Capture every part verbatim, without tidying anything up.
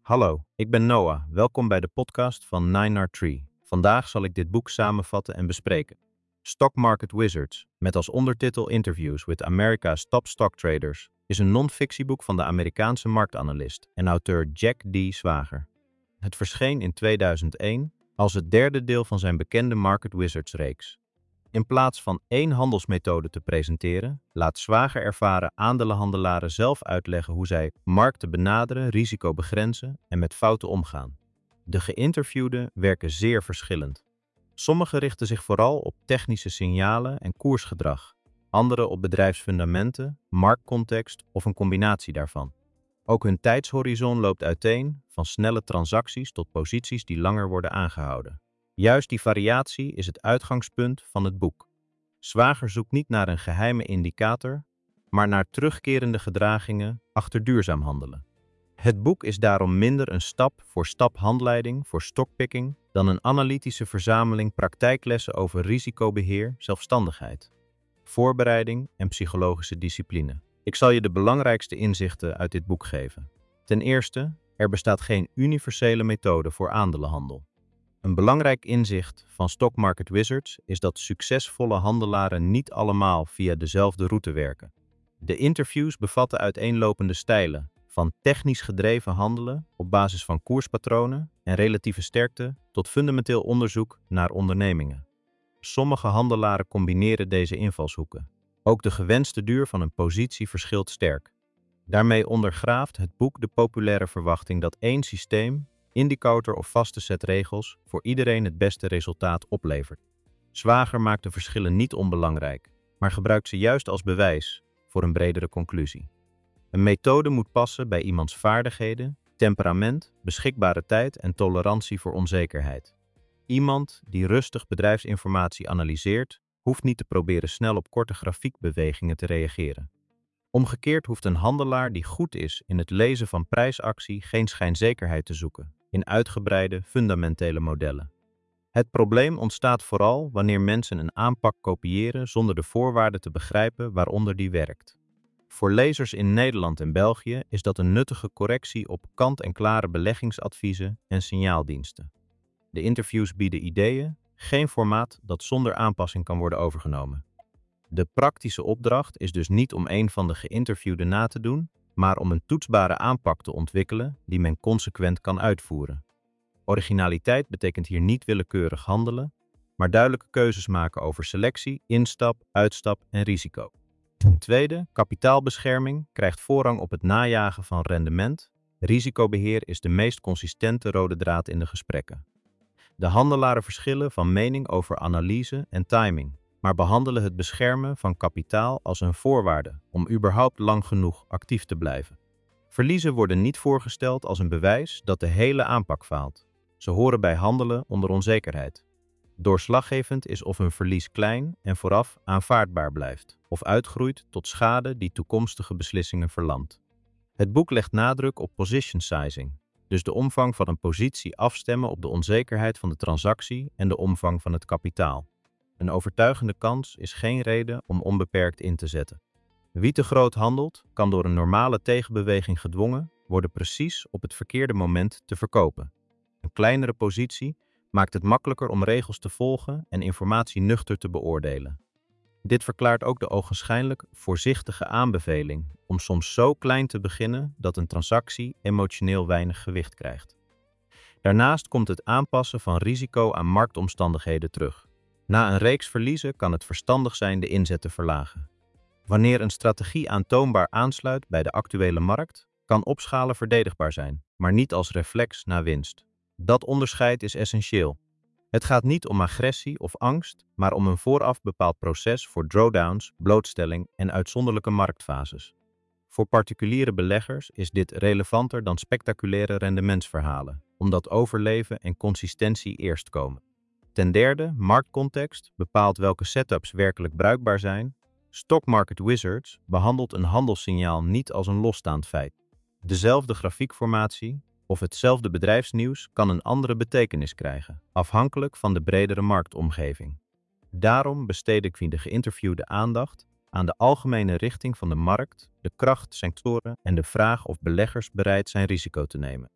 Hallo, ik ben Noah. Welkom bij de podcast van nine R Tree. Vandaag zal ik dit boek samenvatten en bespreken. Stock Market Wizards, met als ondertitel Interviews with America's Top Stock Traders, is een non-fictieboek van de Amerikaanse marktanalist en auteur Jack D. Zwager. Het verscheen in tweeduizend één als het derde deel van zijn bekende Market Wizards-reeks. In plaats van één handelsmethode te presenteren, laat Zwager ervaren aandelenhandelaren zelf uitleggen hoe zij markten benaderen, risico begrenzen en met fouten omgaan. De geïnterviewden werken zeer verschillend. Sommigen richten zich vooral op technische signalen en koersgedrag, anderen op bedrijfsfundamenten, marktcontext of een combinatie daarvan. Ook hun tijdshorizon loopt uiteen, van snelle transacties tot posities die langer worden aangehouden. Juist die variatie is het uitgangspunt van het boek. Zwager zoekt niet naar een geheime indicator, maar naar terugkerende gedragingen achter duurzaam handelen. Het boek is daarom minder een stap-voor-stap handleiding voor stockpicking dan een analytische verzameling praktijklessen over risicobeheer, zelfstandigheid, voorbereiding en psychologische discipline. Ik zal je de belangrijkste inzichten uit dit boek geven. Ten eerste, er bestaat geen universele methode voor aandelenhandel. Een belangrijk inzicht van Stock Market Wizards is dat succesvolle handelaren niet allemaal via dezelfde route werken. De interviews bevatten uiteenlopende stijlen, van technisch gedreven handelen op basis van koerspatronen en relatieve sterkte tot fundamenteel onderzoek naar ondernemingen. Sommige handelaren combineren deze invalshoeken. Ook de gewenste duur van een positie verschilt sterk. Daarmee ondergraaft het boek de populaire verwachting dat één systeem, indicator of vaste set regels voor iedereen het beste resultaat oplevert. Zwager maakt de verschillen niet onbelangrijk, maar gebruikt ze juist als bewijs voor een bredere conclusie. Een methode moet passen bij iemands vaardigheden, temperament, beschikbare tijd en tolerantie voor onzekerheid. Iemand die rustig bedrijfsinformatie analyseert, hoeft niet te proberen snel op korte grafiekbewegingen te reageren. Omgekeerd hoeft een handelaar die goed is in het lezen van prijsactie geen schijnzekerheid te zoeken in uitgebreide, fundamentele modellen. Het probleem ontstaat vooral wanneer mensen een aanpak kopiëren zonder de voorwaarden te begrijpen waaronder die werkt. Voor lezers in Nederland en België is dat een nuttige correctie op kant-en-klare beleggingsadviezen en signaaldiensten. De interviews bieden ideeën, geen formaat dat zonder aanpassing kan worden overgenomen. De praktische opdracht is dus niet om een van de geïnterviewden na te doen, maar om een toetsbare aanpak te ontwikkelen die men consequent kan uitvoeren. Originaliteit betekent hier niet willekeurig handelen, maar duidelijke keuzes maken over selectie, instap, uitstap en risico. Ten tweede, kapitaalbescherming krijgt voorrang op het najagen van rendement. Risicobeheer is de meest consistente rode draad in de gesprekken. De handelaren verschillen van mening over analyse en timing, maar behandelen het beschermen van kapitaal als een voorwaarde om überhaupt lang genoeg actief te blijven. Verliezen worden niet voorgesteld als een bewijs dat de hele aanpak faalt. Ze horen bij handelen onder onzekerheid. Doorslaggevend is of een verlies klein en vooraf aanvaardbaar blijft, of uitgroeit tot schade die toekomstige beslissingen verlamt. Het boek legt nadruk op position sizing, dus de omvang van een positie afstemmen op de onzekerheid van de transactie en de omvang van het kapitaal. Een overtuigende kans is geen reden om onbeperkt in te zetten. Wie te groot handelt, kan door een normale tegenbeweging gedwongen worden precies op het verkeerde moment te verkopen. Een kleinere positie maakt het makkelijker om regels te volgen en informatie nuchter te beoordelen. Dit verklaart ook de ogenschijnlijk voorzichtige aanbeveling om soms zo klein te beginnen dat een transactie emotioneel weinig gewicht krijgt. Daarnaast komt het aanpassen van risico aan marktomstandigheden terug. Na een reeks verliezen kan het verstandig zijn de inzet te verlagen. Wanneer een strategie aantoonbaar aansluit bij de actuele markt, kan opschalen verdedigbaar zijn, maar niet als reflex na winst. Dat onderscheid is essentieel. Het gaat niet om agressie of angst, maar om een vooraf bepaald proces voor drawdowns, blootstelling en uitzonderlijke marktfases. Voor particuliere beleggers is dit relevanter dan spectaculaire rendementsverhalen, omdat overleven en consistentie eerst komen. Ten derde, marktcontext bepaalt welke setups werkelijk bruikbaar zijn. Stock Market Wizards behandelt een handelssignaal niet als een losstaand feit. Dezelfde grafiekformatie of hetzelfde bedrijfsnieuws kan een andere betekenis krijgen, afhankelijk van de bredere marktomgeving. Daarom besteed ik de geïnterviewde aandacht aan de algemene richting van de markt, de krachtsectoren en de vraag of beleggers bereid zijn risico te nemen.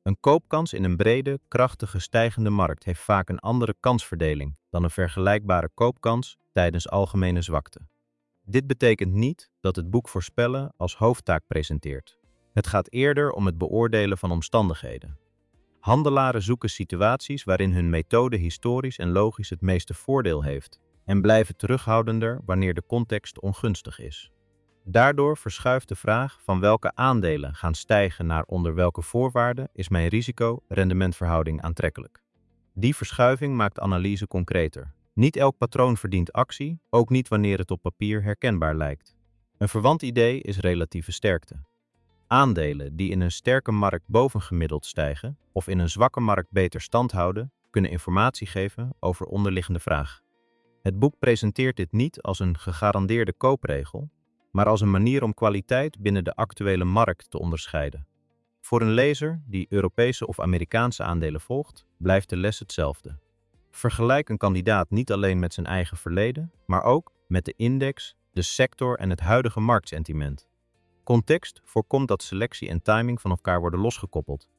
Een koopkans in een brede, krachtige, stijgende markt heeft vaak een andere kansverdeling dan een vergelijkbare koopkans tijdens algemene zwakte. Dit betekent niet dat het boek voorspellen als hoofdtaak presenteert. Het gaat eerder om het beoordelen van omstandigheden. Handelaren zoeken situaties waarin hun methode historisch en logisch het meeste voordeel heeft en blijven terughoudender wanneer de context ongunstig is. Daardoor verschuift de vraag van welke aandelen gaan stijgen naar onder welke voorwaarden is mijn risico-rendementverhouding aantrekkelijk. Die verschuiving maakt analyse concreter. Niet elk patroon verdient actie, ook niet wanneer het op papier herkenbaar lijkt. Een verwant idee is relatieve sterkte. Aandelen die in een sterke markt bovengemiddeld stijgen of in een zwakke markt beter stand houden, kunnen informatie geven over onderliggende vraag. Het boek presenteert dit niet als een gegarandeerde koopregel, maar als een manier om kwaliteit binnen de actuele markt te onderscheiden. Voor een lezer die Europese of Amerikaanse aandelen volgt, blijft de les hetzelfde. Vergelijk een kandidaat niet alleen met zijn eigen verleden, maar ook met de index, de sector en het huidige marktsentiment. Context voorkomt dat selectie en timing van elkaar worden losgekoppeld.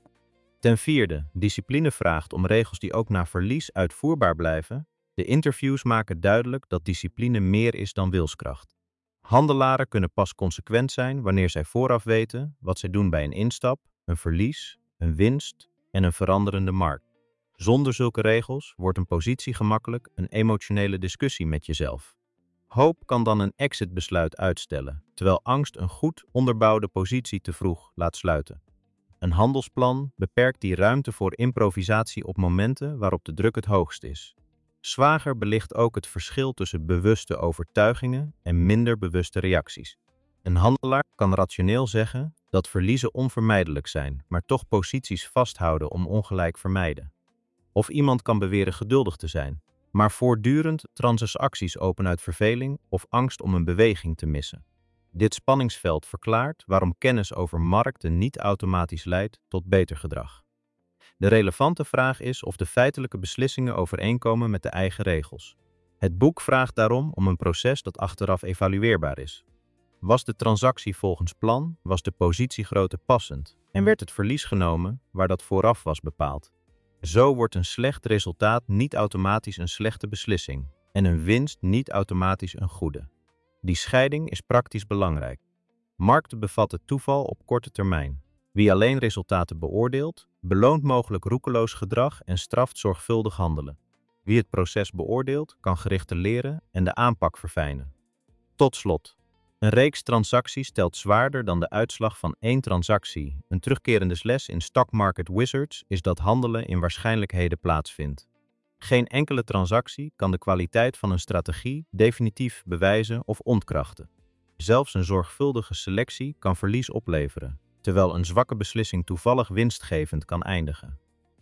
Ten vierde, discipline vraagt om regels die ook na verlies uitvoerbaar blijven. De interviews maken duidelijk dat discipline meer is dan wilskracht. Handelaren kunnen pas consequent zijn wanneer zij vooraf weten wat zij doen bij een instap, een verlies, een winst en een veranderende markt. Zonder zulke regels wordt een positie gemakkelijk een emotionele discussie met jezelf. Hoop kan dan een exitbesluit uitstellen, terwijl angst een goed onderbouwde positie te vroeg laat sluiten. Een handelsplan beperkt die ruimte voor improvisatie op momenten waarop de druk het hoogst is. Zwager belicht ook het verschil tussen bewuste overtuigingen en minder bewuste reacties. Een handelaar kan rationeel zeggen dat verliezen onvermijdelijk zijn, maar toch posities vasthouden om ongelijk vermijden. Of iemand kan beweren geduldig te zijn, maar voortdurend transacties open uit verveling of angst om een beweging te missen. Dit spanningsveld verklaart waarom kennis over markten niet automatisch leidt tot beter gedrag. De relevante vraag is of de feitelijke beslissingen overeenkomen met de eigen regels. Het boek vraagt daarom om een proces dat achteraf evalueerbaar is. Was de transactie volgens plan, was de positiegrootte passend en werd het verlies genomen waar dat vooraf was bepaald. Zo wordt een slecht resultaat niet automatisch een slechte beslissing en een winst niet automatisch een goede. Die scheiding is praktisch belangrijk. Markten bevatten toeval op korte termijn. Wie alleen resultaten beoordeelt, beloont mogelijk roekeloos gedrag en straft zorgvuldig handelen. Wie het proces beoordeelt, kan gerichter leren en de aanpak verfijnen. Tot slot. Een reeks transacties telt zwaarder dan de uitslag van één transactie. Een terugkerende les in Stock Market Wizards is dat handelen in waarschijnlijkheden plaatsvindt. Geen enkele transactie kan de kwaliteit van een strategie definitief bewijzen of ontkrachten. Zelfs een zorgvuldige selectie kan verlies opleveren, terwijl een zwakke beslissing toevallig winstgevend kan eindigen.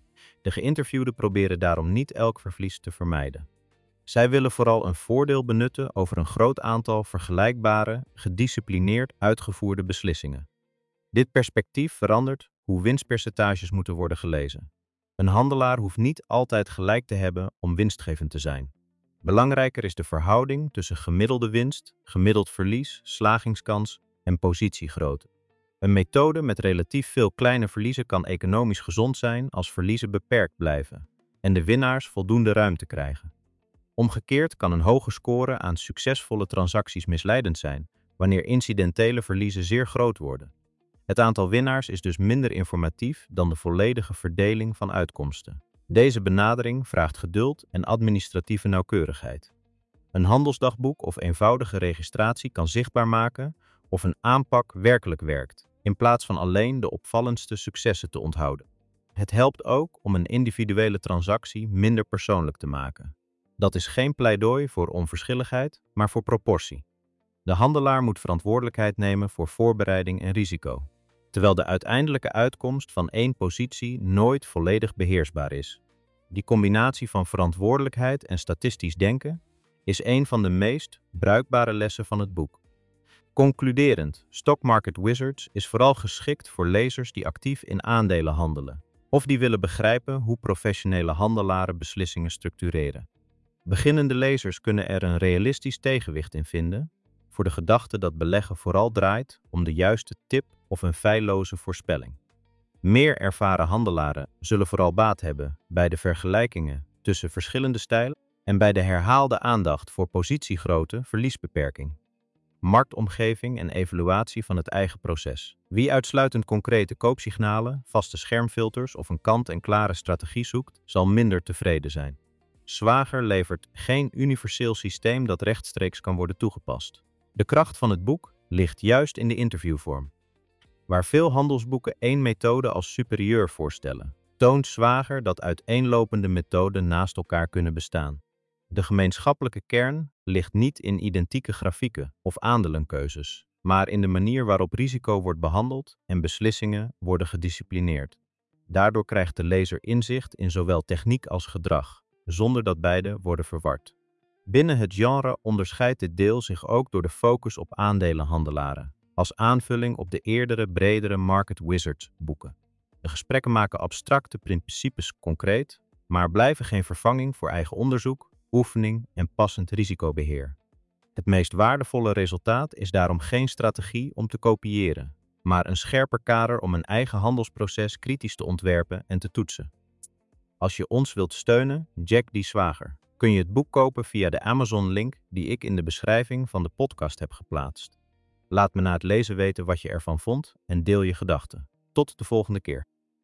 De geïnterviewden proberen daarom niet elk verlies te vermijden. Zij willen vooral een voordeel benutten over een groot aantal vergelijkbare, gedisciplineerd uitgevoerde beslissingen. Dit perspectief verandert hoe winstpercentages moeten worden gelezen. Een handelaar hoeft niet altijd gelijk te hebben om winstgevend te zijn. Belangrijker is de verhouding tussen gemiddelde winst, gemiddeld verlies, slagingskans en positiegrootte. Een methode met relatief veel kleine verliezen kan economisch gezond zijn als verliezen beperkt blijven en de winnaars voldoende ruimte krijgen. Omgekeerd kan een hoge score aan succesvolle transacties misleidend zijn, wanneer incidentele verliezen zeer groot worden. Het aantal winnaars is dus minder informatief dan de volledige verdeling van uitkomsten. Deze benadering vraagt geduld en administratieve nauwkeurigheid. Een handelsdagboek of eenvoudige registratie kan zichtbaar maken of een aanpak werkelijk werkt, in plaats van alleen de opvallendste successen te onthouden. Het helpt ook om een individuele transactie minder persoonlijk te maken. Dat is geen pleidooi voor onverschilligheid, maar voor proportie. De handelaar moet verantwoordelijkheid nemen voor voorbereiding en risico, terwijl de uiteindelijke uitkomst van één positie nooit volledig beheersbaar is. Die combinatie van verantwoordelijkheid en statistisch denken is een van de meest bruikbare lessen van het boek. Concluderend, Stock Market Wizards is vooral geschikt voor lezers die actief in aandelen handelen, of die willen begrijpen hoe professionele handelaren beslissingen structureren. Beginnende lezers kunnen er een realistisch tegenwicht in vinden voor de gedachte dat beleggen vooral draait om de juiste tip of een feilloze voorspelling. Meer ervaren handelaren zullen vooral baat hebben bij de vergelijkingen tussen verschillende stijlen en bij de herhaalde aandacht voor positiegrootte, verliesbeperking, marktomgeving en evaluatie van het eigen proces. Wie uitsluitend concrete koopsignalen, vaste schermfilters of een kant-en-klare strategie zoekt, zal minder tevreden zijn. Zwager levert geen universeel systeem dat rechtstreeks kan worden toegepast. De kracht van het boek ligt juist in de interviewvorm. Waar veel handelsboeken één methode als superieur voorstellen, toont Zwager dat uiteenlopende methoden naast elkaar kunnen bestaan. De gemeenschappelijke kern ligt niet in identieke grafieken of aandelenkeuzes, maar in de manier waarop risico wordt behandeld en beslissingen worden gedisciplineerd. Daardoor krijgt de lezer inzicht in zowel techniek als gedrag, zonder dat beide worden verward. Binnen het genre onderscheidt dit deel zich ook door de focus op aandelenhandelaren, als aanvulling op de eerdere, bredere Market Wizards boeken. De gesprekken maken abstracte principes concreet, maar blijven geen vervanging voor eigen onderzoek, oefening en passend risicobeheer. Het meest waardevolle resultaat is daarom geen strategie om te kopiëren, maar een scherper kader om een eigen handelsproces kritisch te ontwerpen en te toetsen. Als je ons wilt steunen, Jack D. Zwager, kun je het boek kopen via de Amazon-link die ik in de beschrijving van de podcast heb geplaatst. Laat me na het lezen weten wat je ervan vond en deel je gedachten. Tot de volgende keer.